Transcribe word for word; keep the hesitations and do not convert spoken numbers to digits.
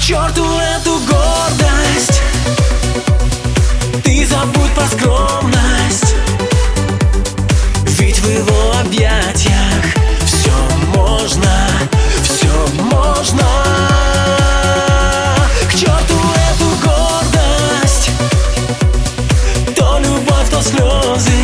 черту эту гордость, ты забудь про скромность, ведь в его объятиях все можно, все можно. К черту эту гордость, то любовь, то слезы.